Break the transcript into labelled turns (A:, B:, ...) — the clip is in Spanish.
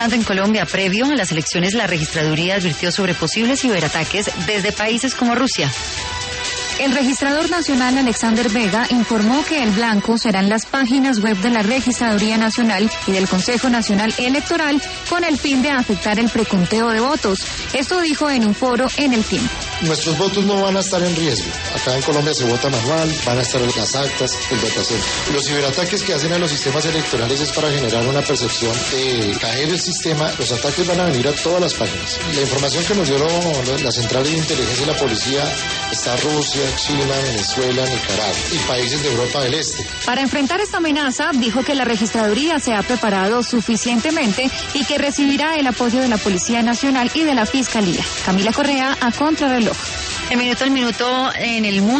A: En Colombia, previo a las elecciones, la registraduría advirtió sobre posibles ciberataques desde países como Rusia.
B: El registrador nacional Alexander Vega informó que el blanco serán las páginas web de la Registraduría Nacional y del Consejo Nacional Electoral con el fin de afectar el preconteo de votos. Esto dijo en un foro en El Tiempo.
C: Nuestros votos no van a estar en riesgo. Acá en Colombia se vota manual, van a estar las actas, el datacentro. Los ciberataques que hacen a los sistemas electorales es para generar una percepción de caer el sistema. Los ataques van a venir a todas las páginas. La información que nos dio la Central de Inteligencia y la Policía está Rusia, China, Venezuela, Nicaragua y países de Europa del Este.
B: Para enfrentar esta amenaza, dijo que la registraduría se ha preparado suficientemente y que recibirá el apoyo de la Policía Nacional y de la Fiscalía. Camila Correa, a Contrarreloj.
A: El minuto al minuto en el mundo.